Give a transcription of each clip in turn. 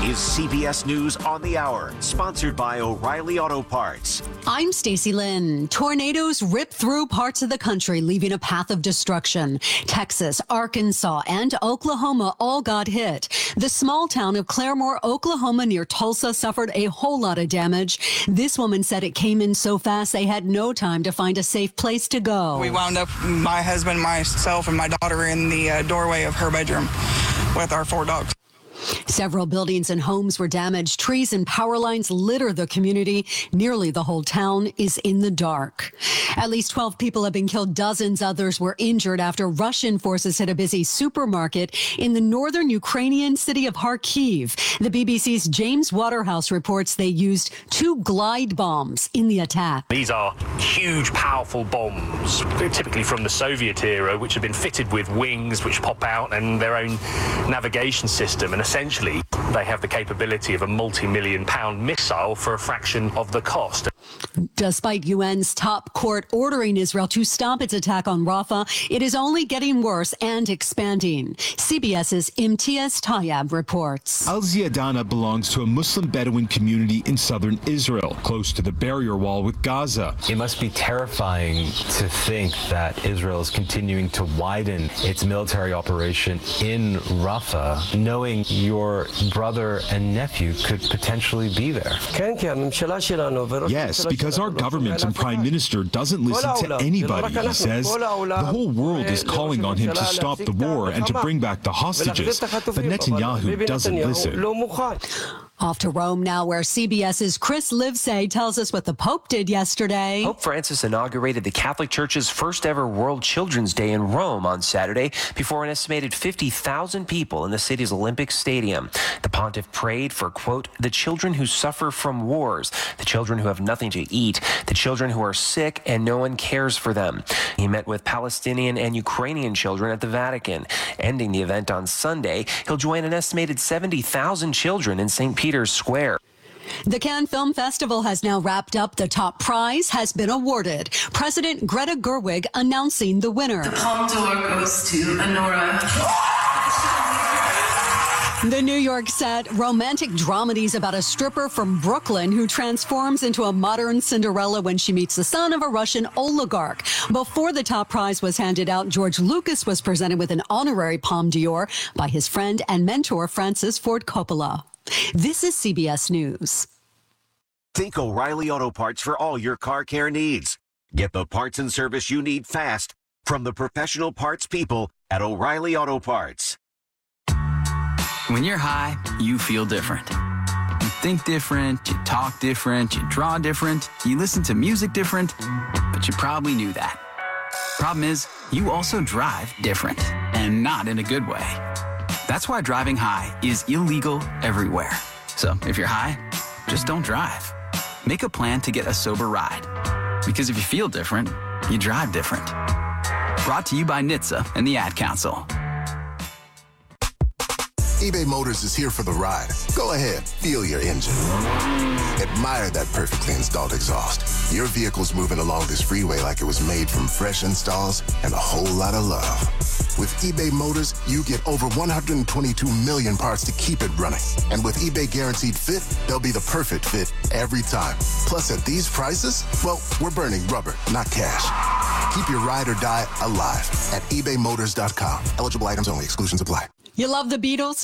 is CBS News on the Hour, sponsored by O'Reilly Auto Parts. I'm Stacey Lynn. Tornadoes ripped through parts of the country, leaving a path of destruction. Texas, Arkansas, and Oklahoma all got hit. The small town of Claremore, Oklahoma, near Tulsa, suffered a whole lot of damage. This woman said it came in so fast they had no time to find a safe place to go. We wound up, my husband, myself, and my daughter in the doorway of her bedroom with our 4 dogs. Several buildings and homes were damaged. Trees and power lines litter the community. Nearly the whole town is in the dark. At least 12 people have been killed. Dozens others were injured after Russian forces hit a busy supermarket in the northern Ukrainian city of Kharkiv. The BBC's James Waterhouse reports they used 2 glide bombs in the attack. These are huge, powerful bombs, typically from the Soviet era, which have been fitted with wings which pop out and their own navigation system. And essentially, they have the capability of a multi-million-pound missile for a fraction of the cost. Despite UN's top court ordering Israel to stop its attack on Rafah, it is only getting worse and expanding. CBS's Imtiaz Tayyab reports. Al Ziadana belongs to a Muslim Bedouin community in southern Israel, close to the barrier wall with Gaza. It must be terrifying to think that Israel is continuing to widen its military operation in Rafah, knowing your brother and nephew could potentially be there. Yes, because our government and prime minister doesn't listen to anybody, he says. The whole world is calling on him to stop the war and to bring back the hostages, but Netanyahu doesn't listen. Off to Rome now, where CBS's Chris Livesay tells us what the Pope did yesterday. Pope Francis inaugurated the Catholic Church's first ever World Children's Day in Rome on Saturday before an estimated 50,000 people in the city's Olympic Stadium. The pontiff prayed for, quote, the children who suffer from wars, the children who have nothing to eat, the children who are sick and no one cares for them. He met with Palestinian and Ukrainian children at the Vatican. Ending the event on Sunday, he'll join an estimated 70,000 children in St. Peter's Square. The Cannes Film Festival has now wrapped up. The top prize has been awarded. President Greta Gerwig announcing the winner. The Palme d'Or goes to Anora. The New York set romantic dramedies about a stripper from Brooklyn who transforms into a modern Cinderella when she meets the son of a Russian oligarch. Before the top prize was handed out, George Lucas was presented with an honorary Palme d'Or by his friend and mentor Francis Ford Coppola. This is CBS News. Think O'Reilly Auto Parts for all your car care needs. Get the parts and service you need fast from the professional parts people at O'Reilly Auto Parts. When you're high, you feel different. You think different, you talk different, you draw different, you listen to music different, but you probably knew that. Problem is, you also drive different, and not in a good way. That's why driving high is illegal everywhere. So if you're high, just don't drive. Make a plan to get a sober ride. Because if you feel different, you drive different. Brought to you by NHTSA and the Ad Council. eBay Motors is here for the ride. Go ahead, feel your engine. Admire that perfectly installed exhaust. Your vehicle's moving along this freeway like it was made from fresh installs and a whole lot of love. With eBay Motors, you get over 122 million parts to keep it running. And with eBay Guaranteed Fit, they'll be the perfect fit every time. Plus, at these prices, well, we're burning rubber, not cash. Keep your ride or die alive at ebaymotors.com. Eligible items only. Exclusions apply. You love the Beatles?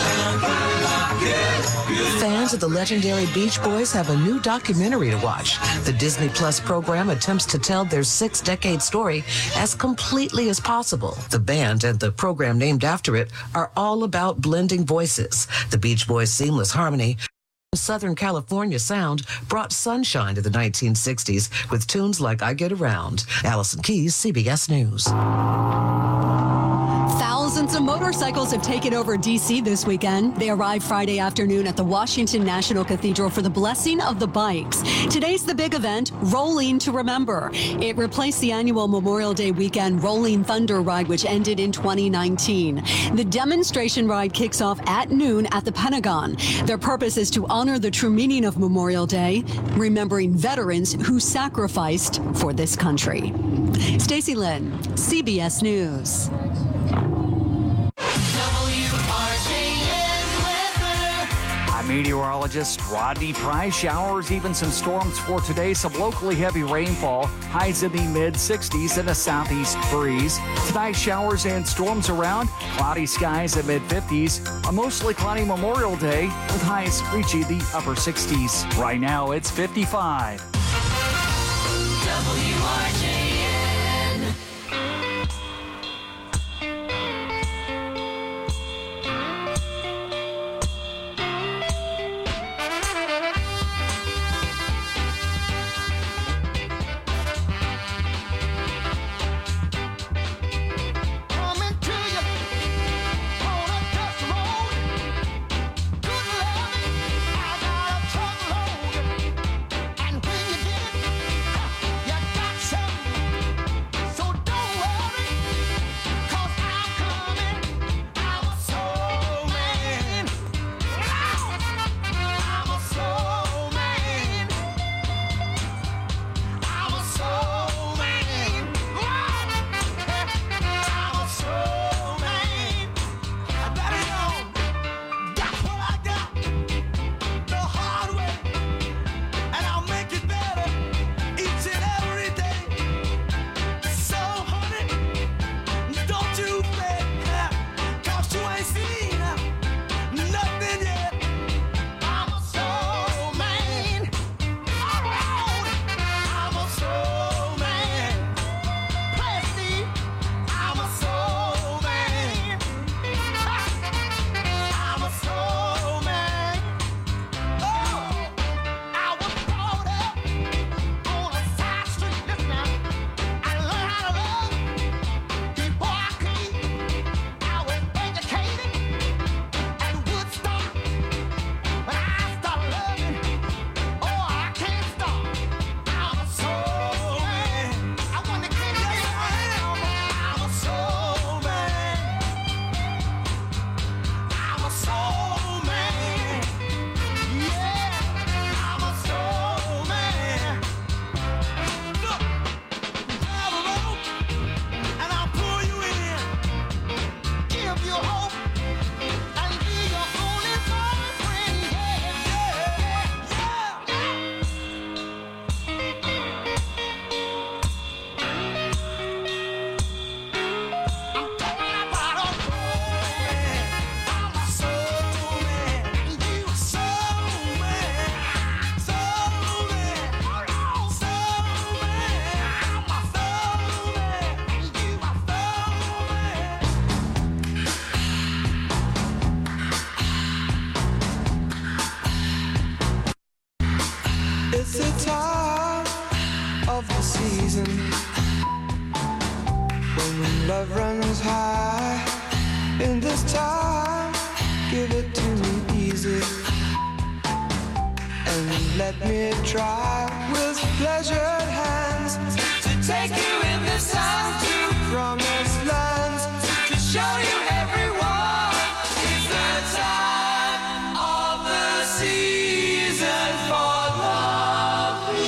Fans of the legendary Beach Boys have a new documentary to watch. The Disney Plus program attempts to tell their 6-decade story as completely as possible. The band and the program named after it are all about blending voices. The Beach Boys' seamless harmony, Southern California sound brought sunshine to the 1960s with tunes like I Get Around. Allison Keyes, CBS News. Thousands of motorcycles have taken over D.C. this weekend. They arrived Friday afternoon at the Washington National Cathedral for the blessing of the bikes. Today's the big event, Rolling to Remember. It replaced the annual Memorial Day weekend Rolling Thunder ride, which ended in 2019. The demonstration ride kicks off at noon at the Pentagon. Their purpose is to honor the true meaning of Memorial Day, remembering veterans who sacrificed for this country. Stacey Lynn, CBS News. I'm meteorologist Rodney Price. Showers, even some storms for today. Some locally heavy rainfall. Highs in the mid-60s and a southeast breeze. Tonight, showers and storms around. Cloudy skies at mid-50s. A mostly cloudy Memorial Day with highs reaching the upper 60s. Right now, it's 55. WRJN. It's the time of the season when love runs high. In this time, give it to me easy and let me try with pleasured hands to take you in this time to promised lands, to show you everyone. It's the time of the season for loving.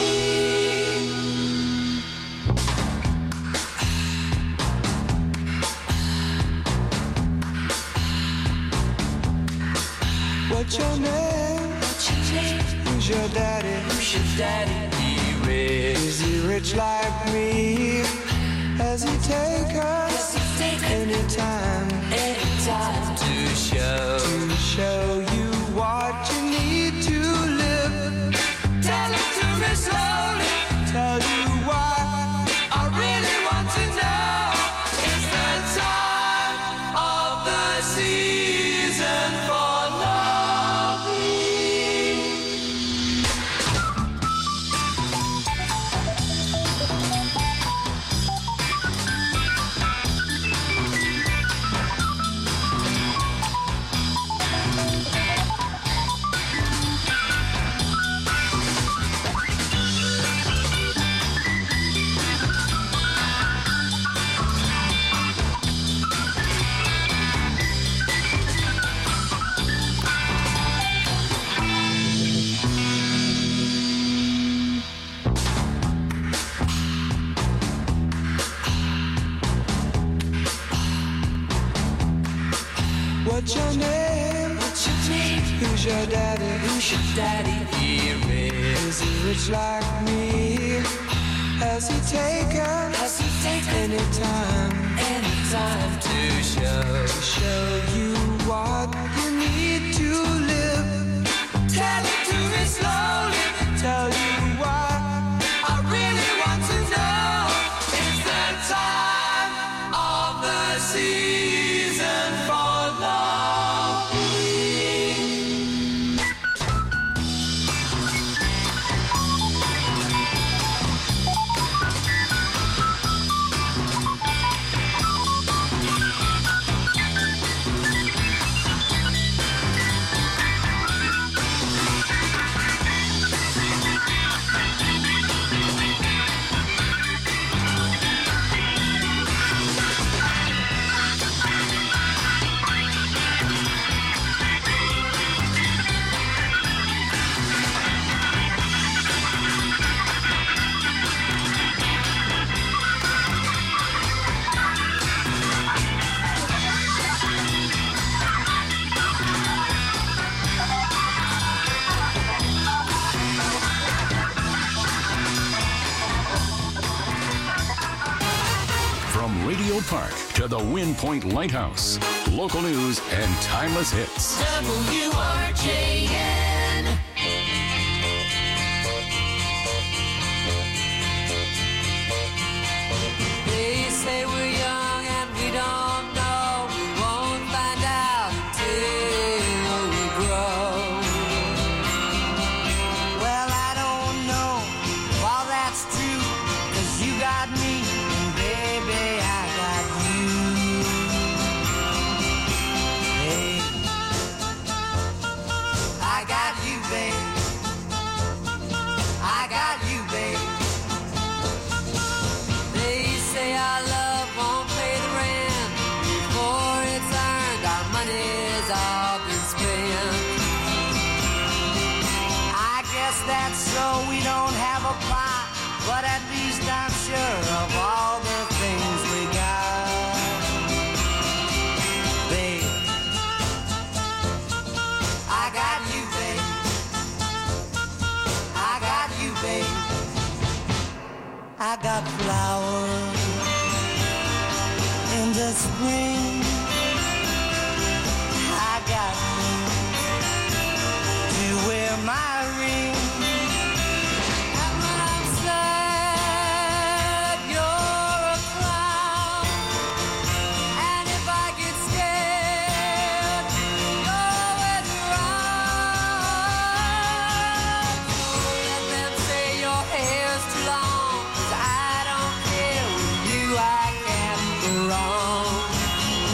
What's your name? Who's your daddy? He rich. Is he rich like me? Has he take us anytime to show you what you need to live? Tell it to me slowly. Tell you why I really want to know. It's the time of the season for loving. Who's your daddy? Who's your daddy? Here is he rich like me? Has he taken any time to show you what you need to live? Tell it to me slowly, tell you why I really want to know. It's the time of the season for loving. Radio Park to the Wind Point Lighthouse. Local news and timeless hits. WRJN. They say we're young and we don't know. We won't find out until we grow. Well, I don't know if all that's true, 'cause you got me, and baby, I got you. Hey, I got you, babe. I got you, babe. They say our love won't pay the rent before it's earned. Our money's all been spent. I guess that's so we don't have a plot, but at least I'm sure of all the things we got. Babe, I got you, babe. I got you, babe. I got flowers in the spring. I got you to wear my ring. And when I'm sad, you're a clown. And if I get scared, you're always around. So let them say your hair's too long, 'cause I don't care with you, I can't go wrong.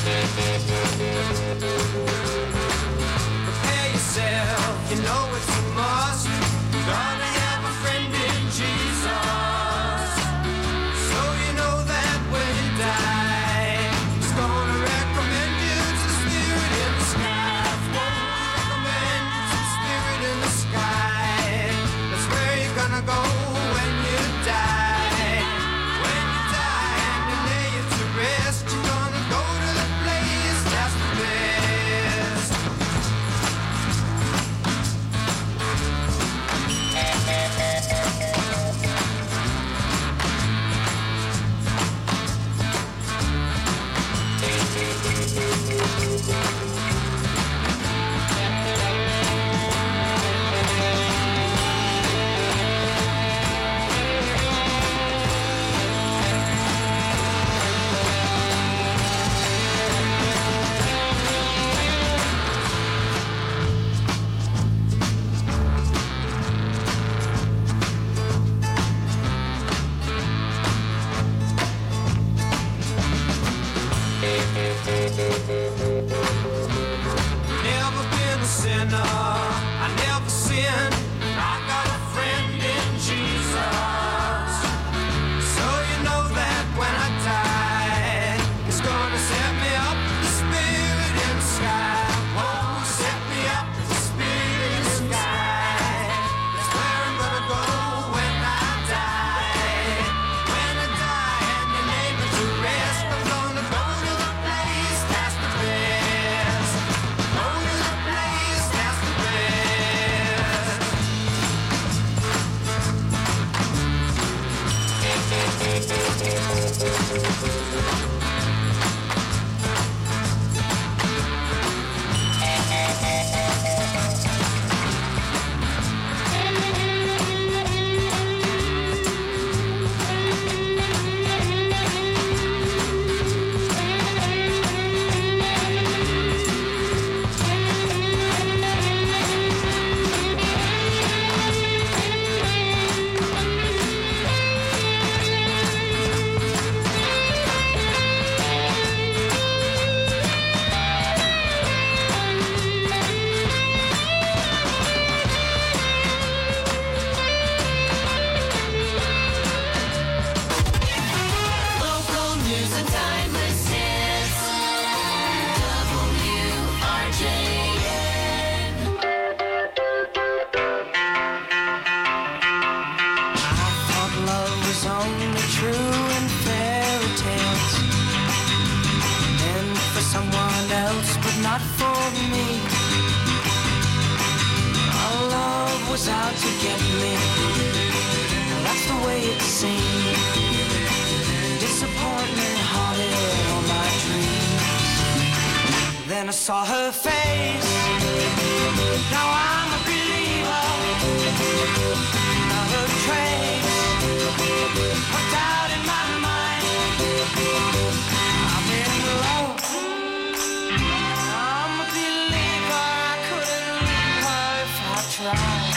Prepare yourself, you know it's a must. Gonna have a friend in Jesus. So you know that when you die, he's gonna recommend you to the spirit in the sky. Recommend you to the spirit in the sky. That's where you're gonna go when you die. When you die and you lay you to rest, you're gonna go to the place that's the best. Never been a sinner, I never sinned. I got a friend in Jesus. So you know that when I die, he's gonna set me up with the spirit in the sky. Oh, set me up with the spirit in the sky. That's where I'm gonna go when I die. When I die and you lay me to rest, I'm gonna go to the place that's the best. Go to the place that's the best. Local news and timeless hits. WRJN. I thought love was only true in fairy tales, meant for someone else, but not for me. Our love was out to get me. That's the way it seemed. Disappointment haunted all my dreams. Then I saw her face. Now I'm a believer. Not a trace of doubt in my mind. I'm in love. I'm a believer. I couldn't leave her if I tried.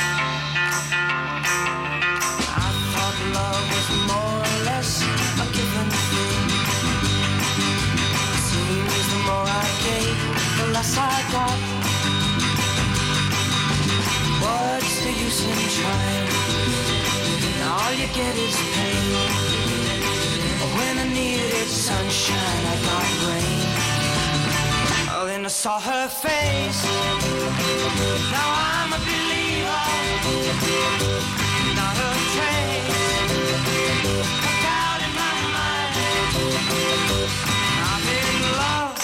I thought love was more or less a given thing. Seems the more I gave, the less I got. What's the use in trying? All you get is pain. When I needed sunshine, I got rain. Oh, then I saw her face. Now I'm a believer. Not a trace of doubt in my mind. I'm in love.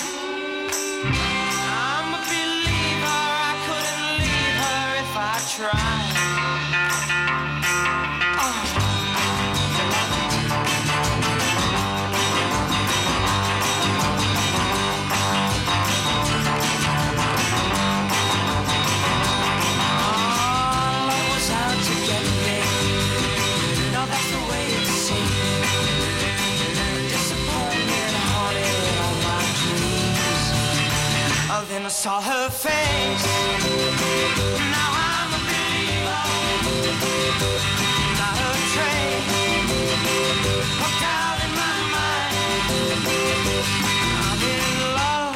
I'm a believer. I couldn't leave her if I tried. Then I saw her face. Now I'm a believer. Not a trace of doubt in my mind. I'm in love.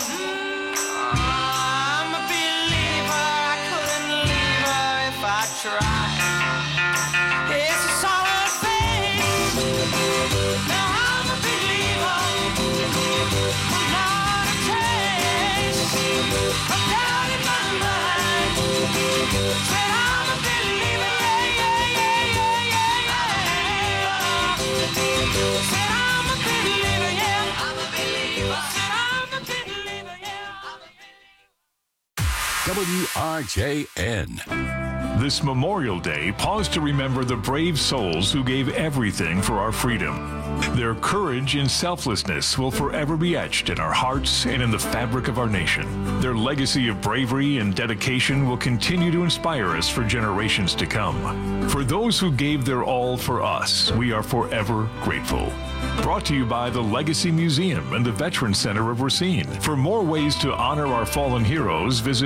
WRJN. This Memorial Day, pause to remember the brave souls who gave everything for our freedom. Their courage and selflessness will forever be etched in our hearts and in the fabric of our nation. Their legacy of bravery and dedication will continue to inspire us for generations to come. For those who gave their all for us, we are forever grateful. Brought to you by the Legacy Museum and the Veterans Center of Racine. For more ways to honor our fallen heroes, visit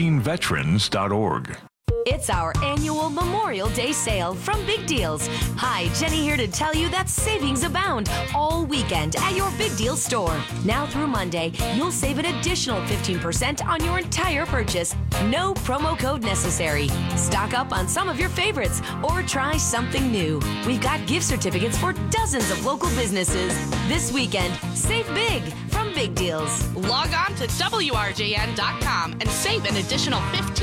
racineveterans.org. It's our annual Memorial Day sale from Big Deals. Hi, Jenny here to tell you that savings abound all weekend at your Big Deal store. Now through Monday, you'll save an additional 15% on your entire purchase. No promo code necessary. Stock up on some of your favorites or try something new. We've got gift certificates for dozens of local businesses. This weekend, save big from Big Deals. Log on to WRJN.com and save an additional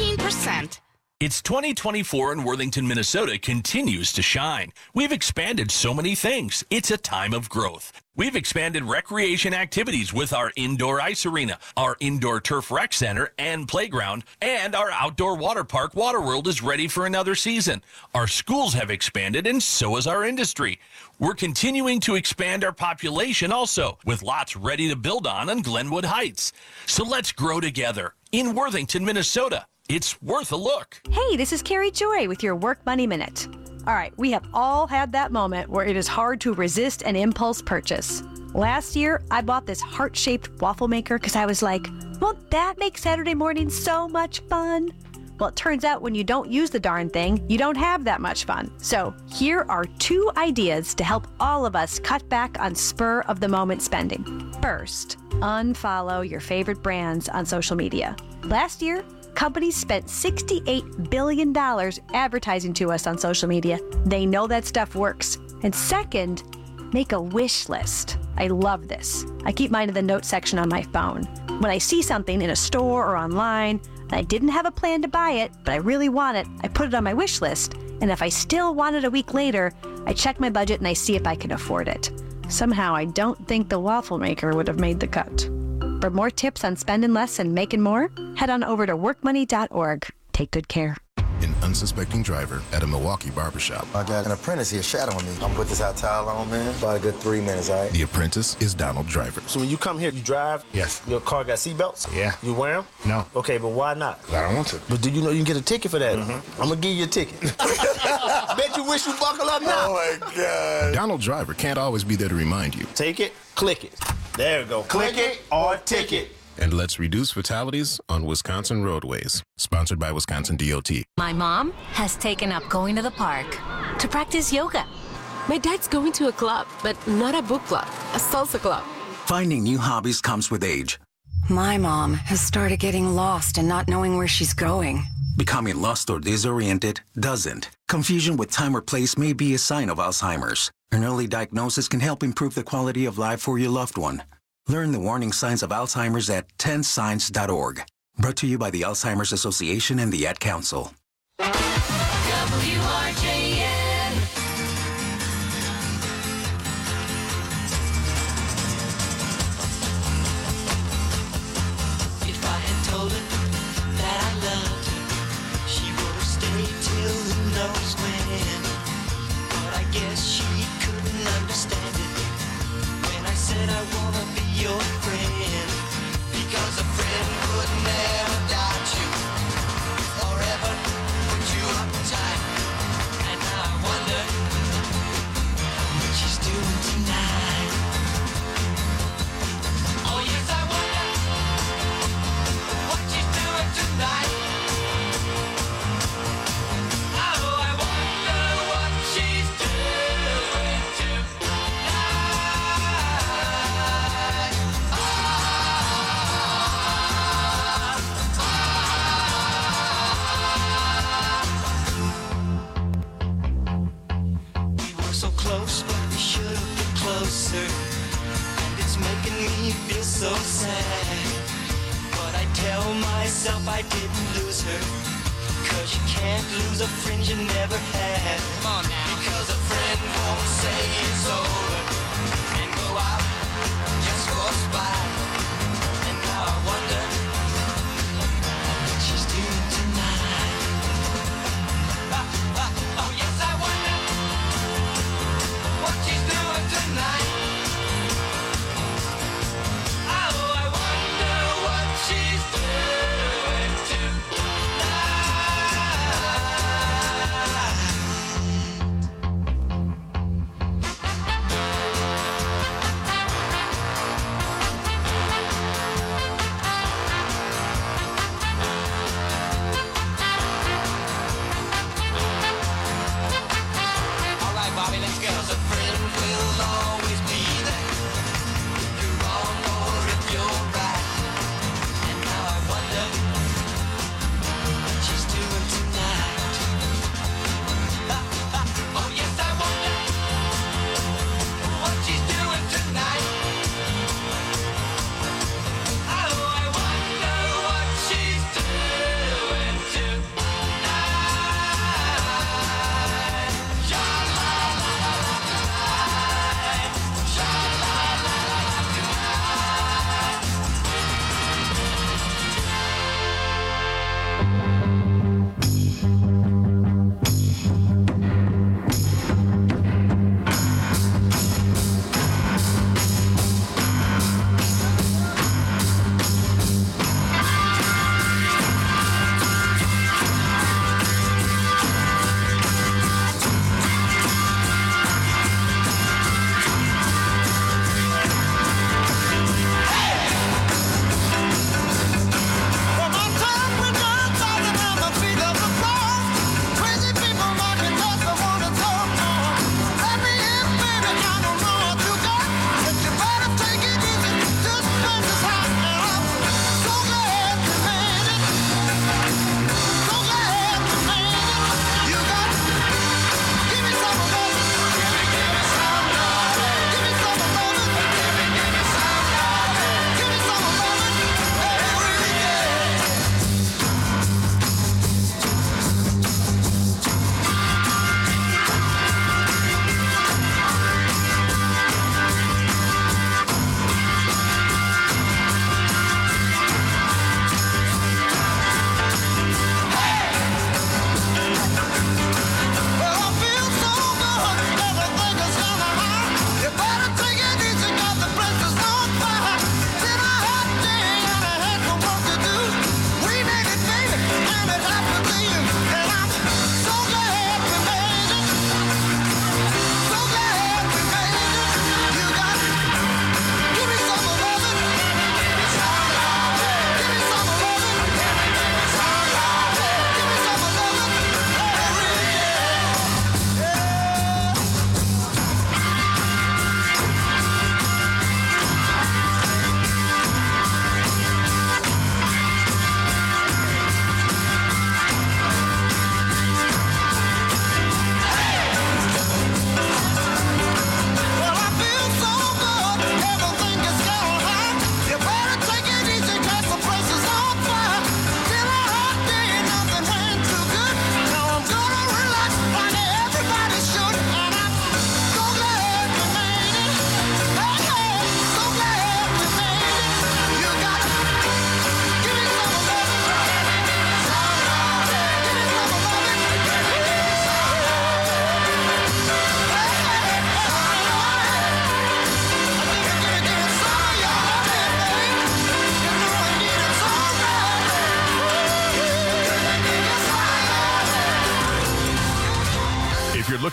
15%. It's 2024 and Worthington, Minnesota continues to shine. We've expanded so many things. It's a time of growth. We've expanded recreation activities with our indoor ice arena, our indoor turf rec center and playground, and our outdoor water park, Waterworld, is ready for another season. Our schools have expanded, and so has our industry. We're continuing to expand our population also, with lots ready to build on Glenwood Heights. So let's grow together in Worthington, Minnesota. It's worth a look. Hey, this is Carrie Joy with your Work Money Minute. All right, we have all had that moment where it is hard to resist an impulse purchase. Last year, I bought this heart-shaped waffle maker because I was like, won't that make Saturday morning so much fun? Well, it turns out when you don't use the darn thing, you don't have that much fun. So here are 2 ideas to help all of us cut back on spur-of-the-moment spending. First, unfollow your favorite brands on social media. Last year, companies spent $68 billion advertising to us on social media. They know that stuff works. And second, make a wish list. I love this. I keep mine in the notes section on my phone. When I see something in a store or online, and I didn't have a plan to buy it, but I really want it, I put it on my wish list. And if I still want it a week later, I check my budget and I see if I can afford it. Somehow, I don't think the waffle maker would have made the cut. For more tips on spending less and making more, head on over to workmoney.org. Take good care. An unsuspecting driver at a Milwaukee barbershop. I got an apprentice here shadowing me. I'm put this hot towel on, man. About a good 3 minutes, all right? The apprentice is Donald Driver. So when you come here, you drive? Yes. Your car got seatbelts? Yeah. You wear them? No. Okay, but why not? I don't want to. But do you know you can get a ticket for that? Mm-hmm. I'm going to give you a ticket. Bet you wish you buckle up now. Oh, my God. Donald Driver can't always be there to remind you. Take it, click it. There we go. Click it or ticket. And let's reduce fatalities on Wisconsin roadways. Sponsored by Wisconsin DOT. My mom has taken up going to the park to practice yoga. My dad's going to a club, but not a book club, a salsa club. Finding new hobbies comes with age. My mom has started getting lost and not knowing where she's going. Becoming lost or disoriented doesn't. Confusion with time or place may be a sign of Alzheimer's. An early diagnosis can help improve the quality of life for your loved one. Learn the warning signs of Alzheimer's at 10signs.org. Brought to you by the Alzheimer's Association and the Ad Council. WRJN. If I had told her that I loved her, she would have stayed till who knows when. But I guess she couldn't understand it when I said I wanna be your friend. Because a friend would never doubt you or ever put you uptight. And now I wonder what she's doing tonight. Oh yes, I wonder what she's doing tonight. Oh, I wonder what she's doing tonight. We were so close, but we should have been closer. And it's making me feel so sad. But I tell myself I didn't lose her. Cause you can't lose a friend you never had. Come on now. Because a friend won't say it's over and go out just for a spite. And now I wonder what she's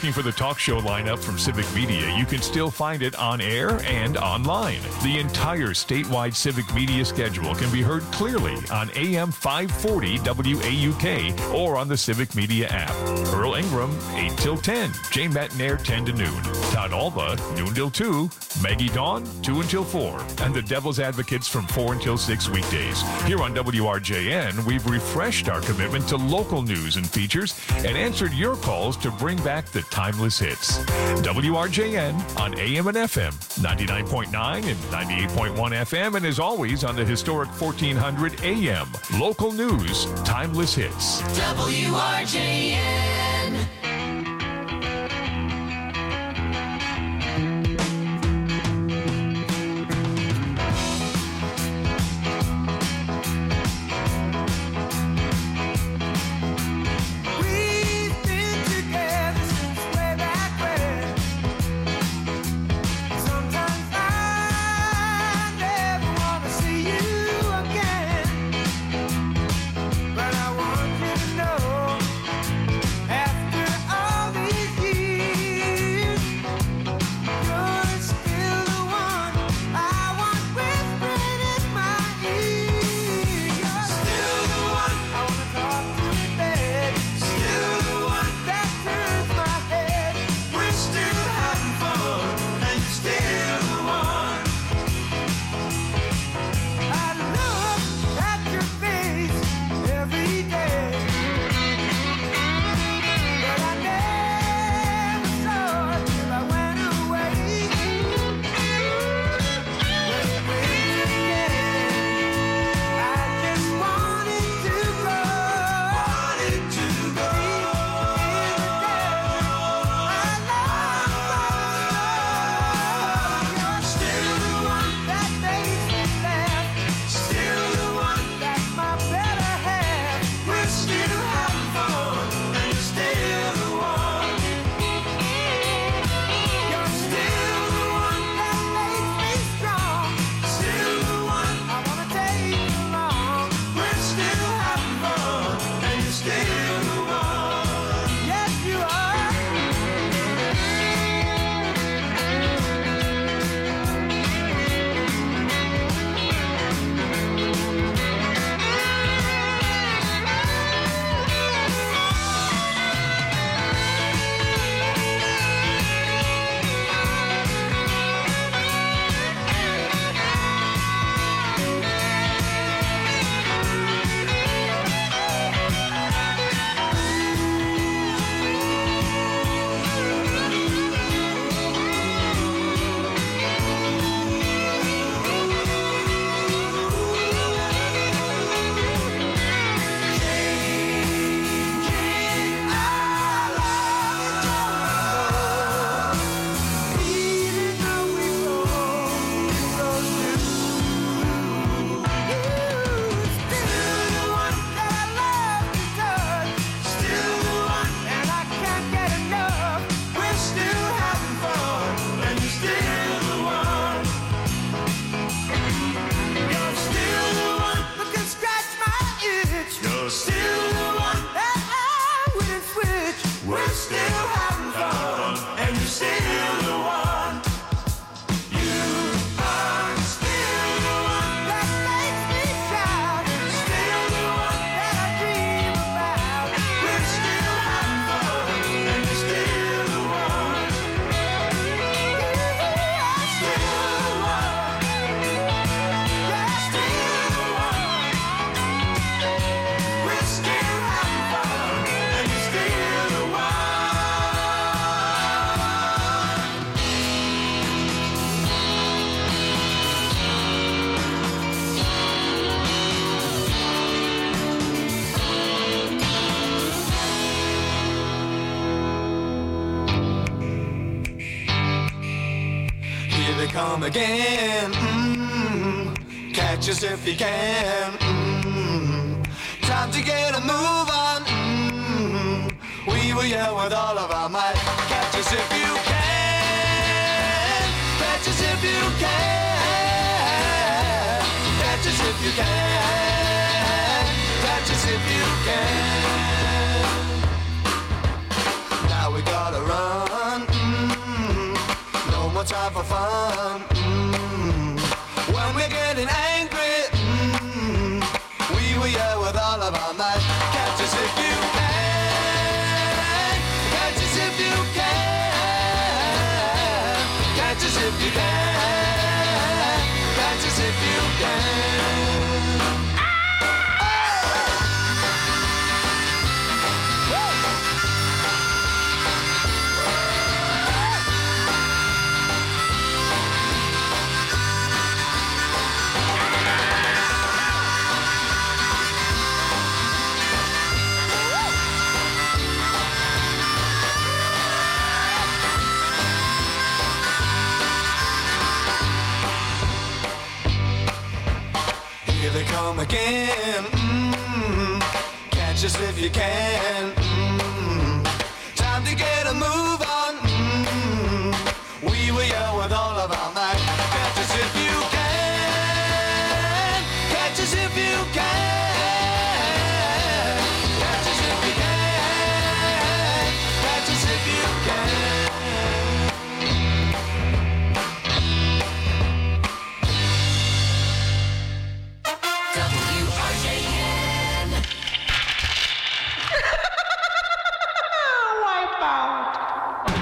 looking for the talk show lineup from Civic Media, you can still find it on air and online. The entire statewide Civic Media schedule can be heard clearly on AM 540 WAUK or on the Civic Media app. Earl Ingram, 8 till 10. Jane Matnair, 10 to noon. Todd Alba, noon till 2. Maggie Dawn, 2 until 4. And the Devil's Advocates from 4 until 6 weekdays. Here on WRJN, we've refreshed our commitment to local news and features and answered your calls to bring back the timeless hits. WRJN on AM and FM, 99.9 and 98.1 FM, and as always on the historic 1400 AM. Local news, timeless hits. WRJN. Come again, catch us if you can. Time to get a move on. We will yell with all of our might. Catch us if you can. Catch us if you can. Catch us if you can. Catch us if you can. Now we gotta run. time for fun. When we're getting angry, we will yell with all of our might. Catch us if you can. Catch us if you can. Catch us if you can. Catch us if you can. Here they come again. Catch us if you can. Time to get a move on. We will yell with all of our might. Catch us if you can. Catch us if you can. Catch us if you can. Catch us if you can. Wipeout.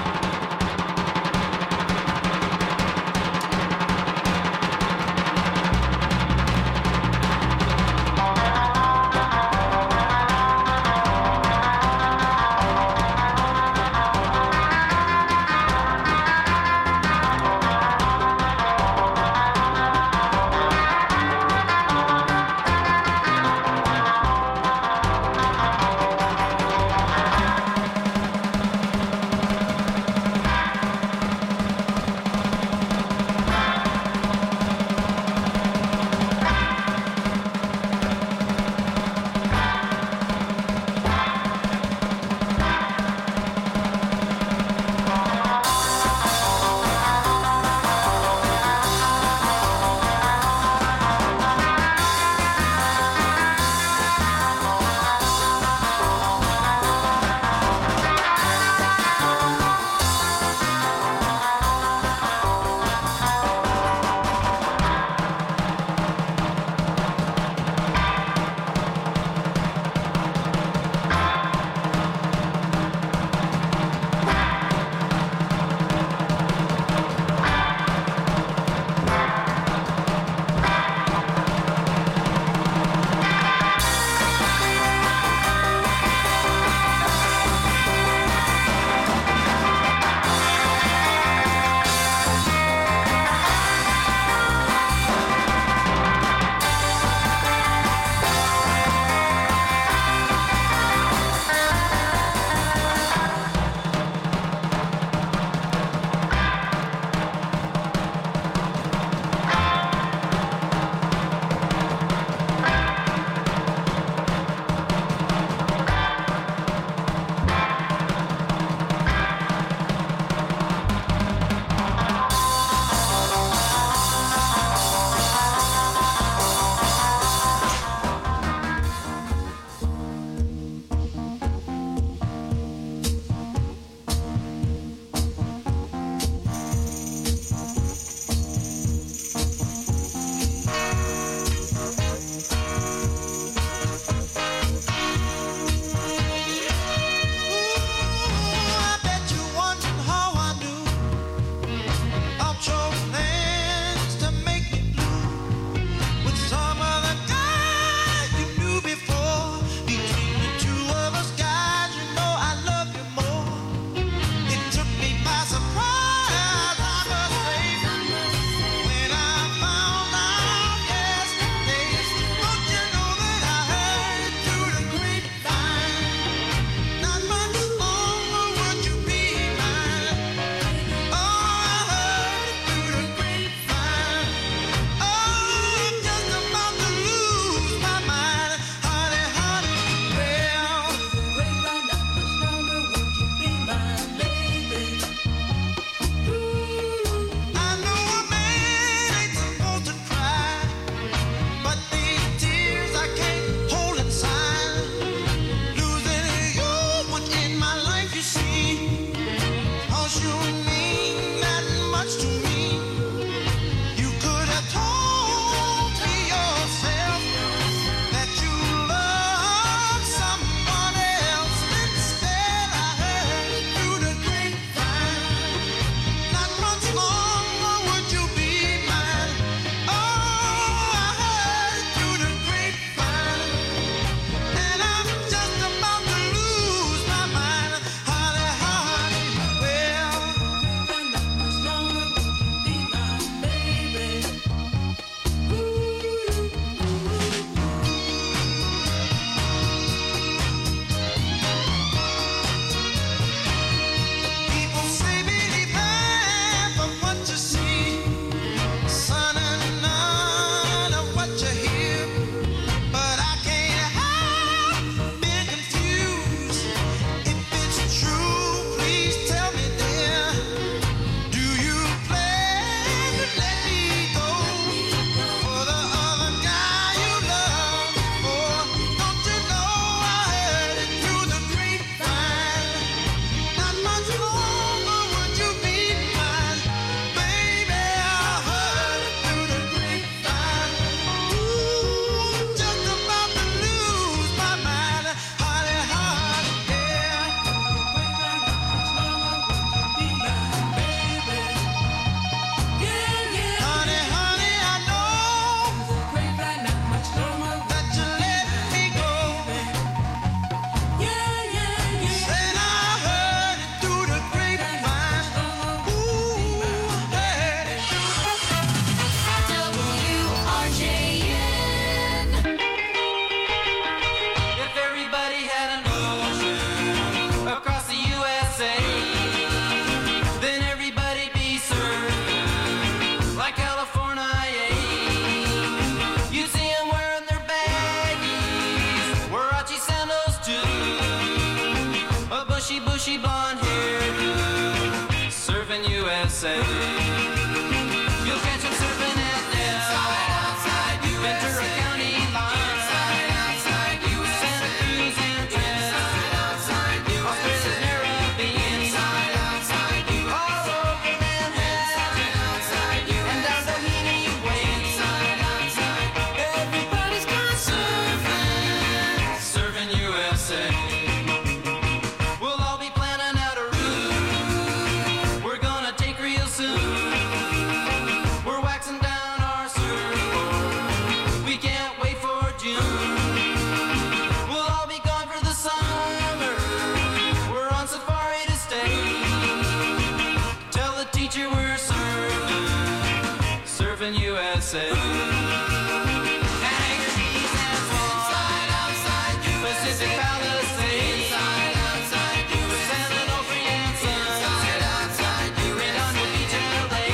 bushy blonde hairdo, surfing USA. You'll catch him surfing at Dell, Ventura County line, Santa Cruz and Trent, Australia's Caribbean, all over Manhattan, and down Doheny Way. Everybody's gone surfing, surfing USA. We'll all be planning out a route we're gonna take real soon. We're waxing down our surfboard, we can't wait for June. We'll all be gone for the summer, we're on safari to stay. Tell the teacher we're surfing, surfing USA. Anchor Keys and Swan, Pacific Palisades, San Onofre and Sun, Redondo Beach and LA,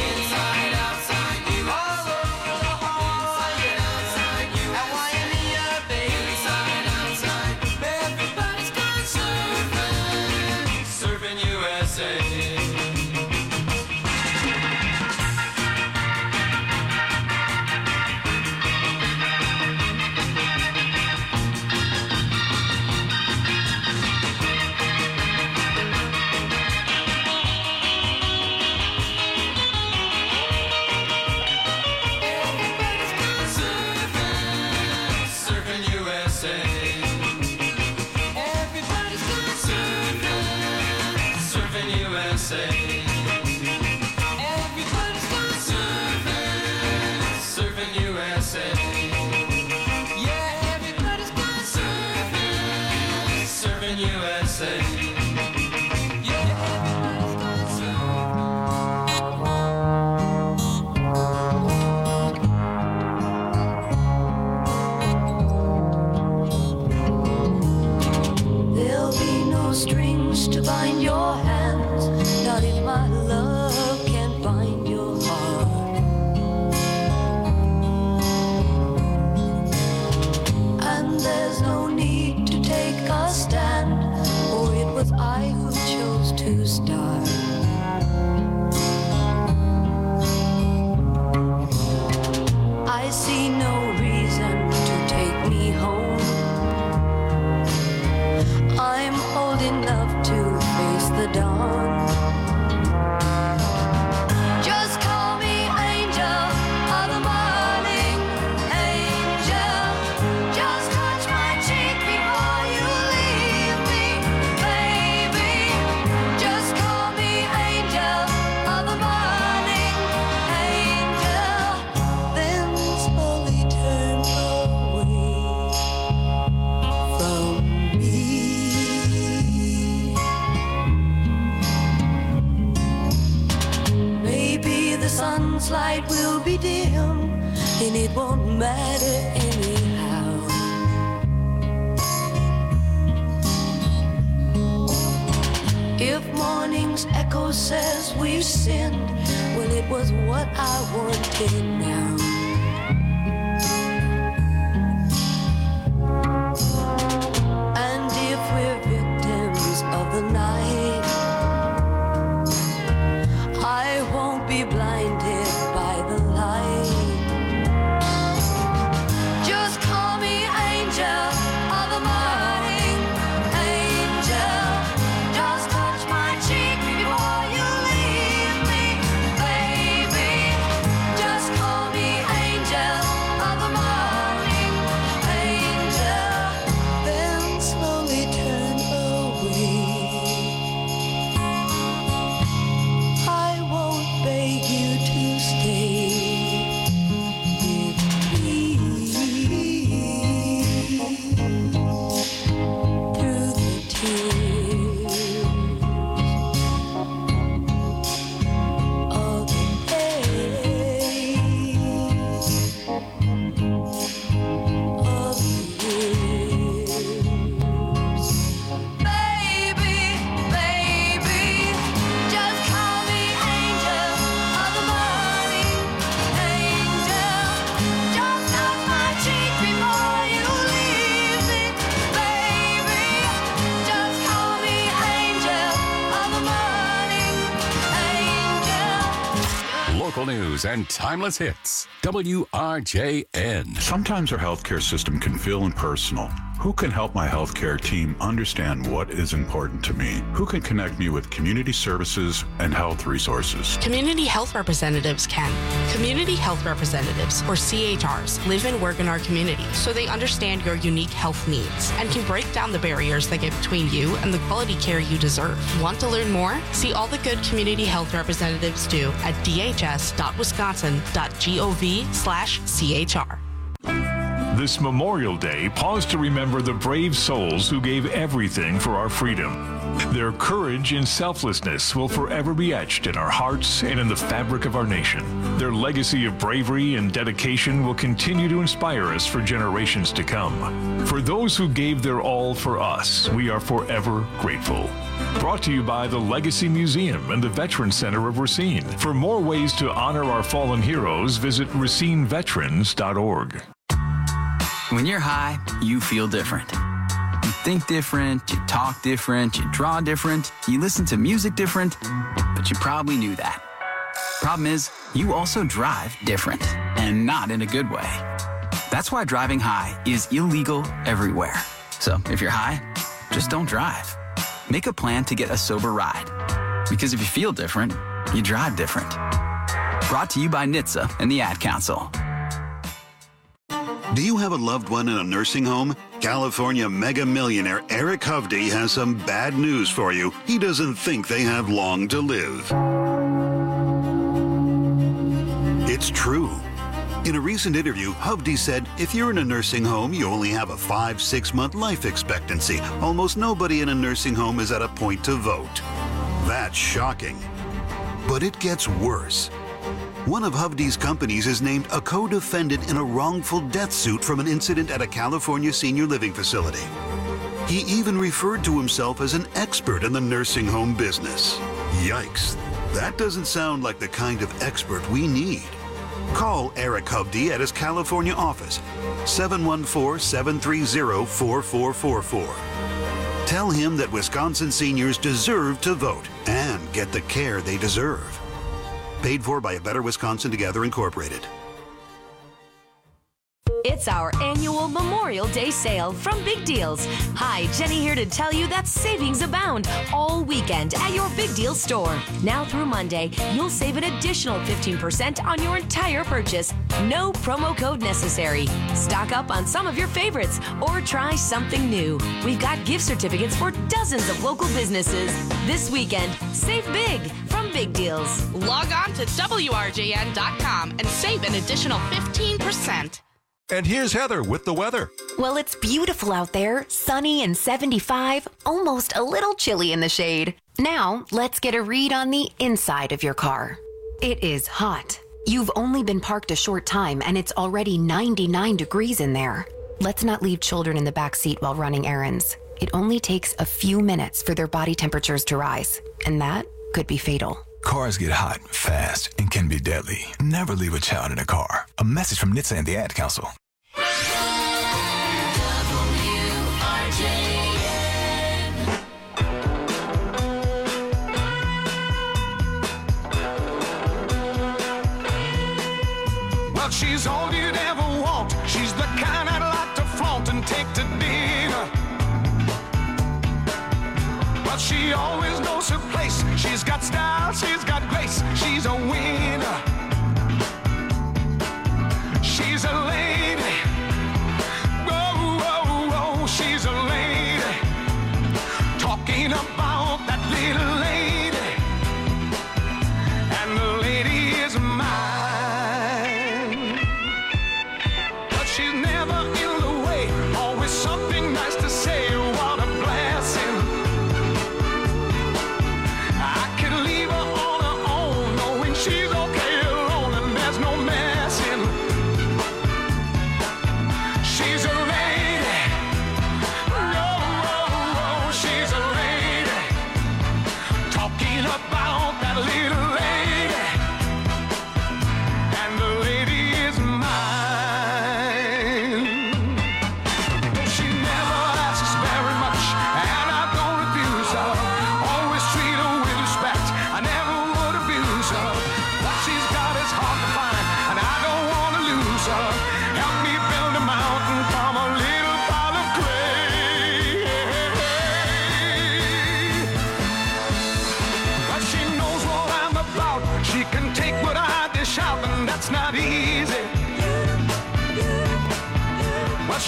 all over La Jolla and Waimea Bay. Everybody's gone surfing, surfing USA. Surfing USA. Everybody's gone surfing, surfing USA. Everybody's gone surfing, surfing USA. Yeah, everybody's gone surfing, surfing USA. Yeah, everybody's gone There'll be no strings to bind your hands, not if my love can bind your heart. And there's no need to take a stand, for it was I who chose to start. I see no reason to take me home. I'm old enough to face the dawn. Just call me angel of the morning, angel. Just touch my cheek before you leave me, baby. Just call me angel of the morning, angel. Then slowly turn away from me. Maybe the sun's light will be dim, and it won't matter anyhow. If morning's echo says we've sinned, well, it was what I wanted now. And if we're victims of the night, I won't be blinded by the light. Just call me angel of the morning, angel. Just touch my cheek before you leave me, baby. Just call me Local news and timeless hits. WRJN. Sometimes our healthcare system can feel impersonal. Who can help my healthcare team understand what is important to me? Who can connect me with community services and health resources? Community health representatives can. Community health representatives, or CHRs, live and work in our community, so they understand your unique health needs and can break down the barriers that get between you and the quality care you deserve. Want to learn more? See all the good community health representatives do at dhs.wisconsin.gov/CHR. This Memorial Day, pause to remember the brave souls who gave everything for our freedom. Their courage and selflessness will forever be etched in our hearts and in the fabric of our nation. Their legacy of bravery and dedication will continue to inspire us for generations to come. For those who gave their all for us, we are forever grateful. Brought to you by the Legacy Museum and the Veterans Center of Racine. For more ways to honor our fallen heroes, visit racineveterans.org. When you're high, you feel different. You think different, you talk different, you draw different, you listen to music different, but you probably knew that. Problem is, you also drive different, and not in a good way. That's why driving high is illegal everywhere. So if you're high, just don't drive. Make a plan to get a sober ride. Because if you feel different, you drive different. Brought to you by NHTSA and the Ad Council. Do you have a loved one in a nursing home? California mega millionaire Eric Hovde has some bad news for you. He doesn't think they have long to live. It's true. In a recent interview, Hovde said, if you're in a nursing home, you only have a 5-6 month life expectancy. Almost nobody in a nursing home is at a point to vote. That's shocking. But it gets worse. One of Hovde's companies is named a co-defendant in a wrongful death suit from an incident at a California senior living facility. He even referred to himself as an expert in the nursing home business. Yikes, that doesn't sound like the kind of expert we need. Call Eric Hovde at his California office, 714-730-4444. Tell him that Wisconsin seniors deserve to vote and get the care they deserve. Paid for by A Better Wisconsin Together Incorporated. It's our annual Memorial Day sale from Big Deals. Hi, Jenny here to tell you that savings abound all weekend at your Big Deal store. Now through Monday, you'll save an additional 15% on your entire purchase. No promo code necessary. Stock up on some of your favorites or try something new. We've got gift certificates for dozens of local businesses. This weekend, save big from Big Deals. Log on to WRJN.com and save an additional 15%. And here's Heather with the weather. Well, it's beautiful out there, sunny and 75, almost a little chilly in the shade. Now, let's get a read on the inside of your car. It is hot. You've only been parked a short time and it's already 99 degrees in there. Let's not leave children in the back seat while running errands. It only takes a few minutes for their body temperatures to rise, and that could be fatal. Cars get hot, fast, and can be deadly. Never leave a child in a car. A message from NHTSA and the Ad Council. Well, she's all you'd ever want. She's the kind I'd like to flaunt and take to dinner. But she always knows her place. She's got style, she's got grace. She's a winner. She's a lady. Oh, oh, oh, she's a lady. Talking about that little lady. And the lady is mine. But she's never in the way. Always something nice to say. What a blessing. I could leave her on her own, knowing she's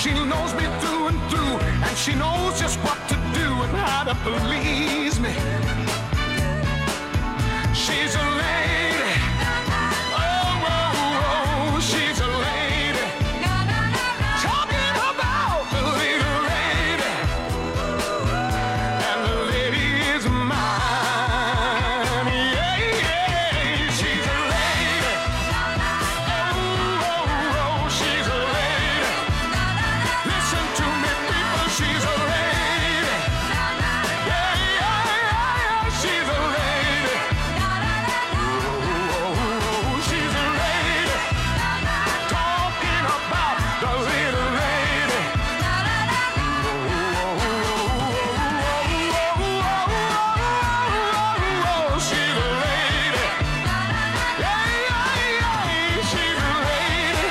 She knows me through and through, and she knows just what to do and how to please me. She's a lady. Oh, oh, oh, she's a lady. Talking about the little lady. And the lady is mine. Yeah, yeah, she's a lady. Oh, oh, oh, she's a lady. Listen to me, people, she's a lady. Yeah, yeah, yeah, she's a lady. Oh, she's a lady. Talking about the little lady. Oh, she's a lady. Yeah, yeah, yeah, she's a lady.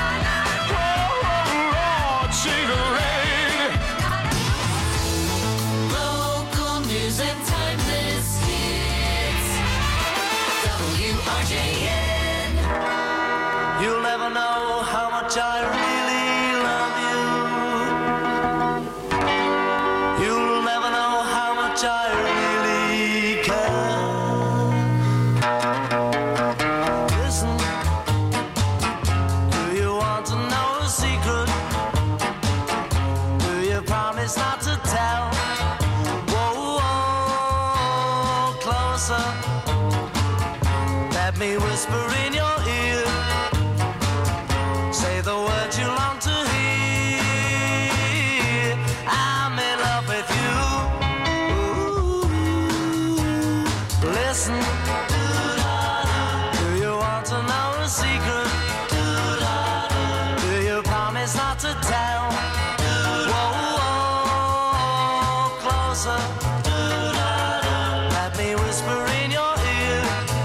Oh, Lord, she's a lady. Local news and timeless hits. WRJN. You'll never know how much I really love you. You'll never know how much I really care. Listen, do you want to know a secret? Do you promise not to tell? Whoa, whoa, closer. Let me whisper in your ear. Say the words you long to hear. I'm in love with you. Ooh. Listen. Do you want to know a secret? Do you promise not to tell? Whoa, whoa, closer. Let me whisper in your ear.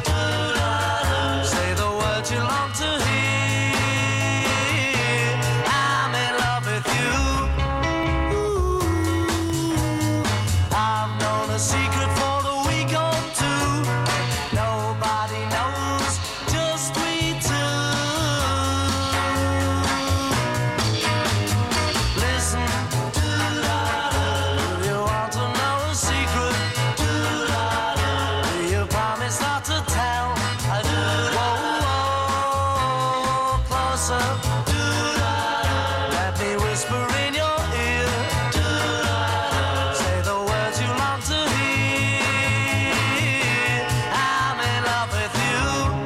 Say the words you long to hear. I'm in love with you. Ooh. I've known a secret for a week or two. Nobody knows, just we two. Listen. Do you want to know a secret? Do you promise not to tell? Whoa, whoa, closer. Let me whisper in your ear. Say the words you long to hear. I'm in love with you.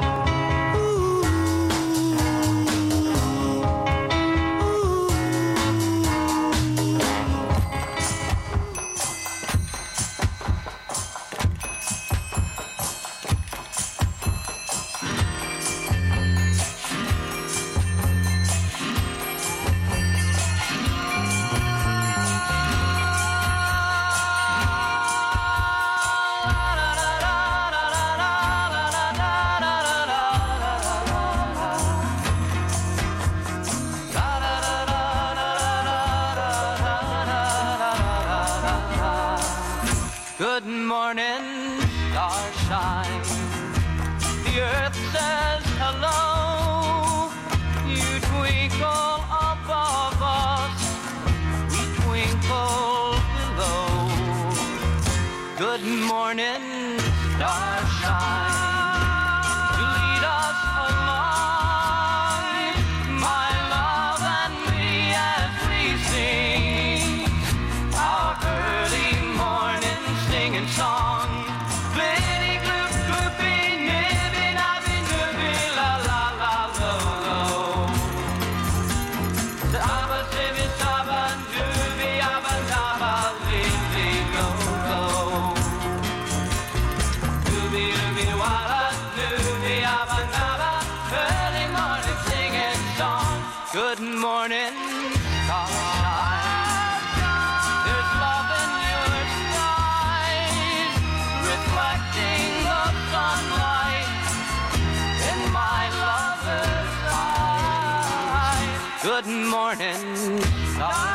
Good morning, starshine. The earth says hello. You twinkle above us, we twinkle below. Good morning, starshine. You lead us along, my love and me, as we sing our early morning singing song. Glitty, gloop, gloopy, nibby, nabby, nibby, la, la, la, lo, lo. The abba, sibby, sabba, dooby, abba, dabba, lily, go, go. Dooby, dooby, walla, dooby, abba, dabba, early morning singing song. Good morning, starshine. There's love in your eyes, reflecting the sunlight in my lover's eyes. Good morning, starshine.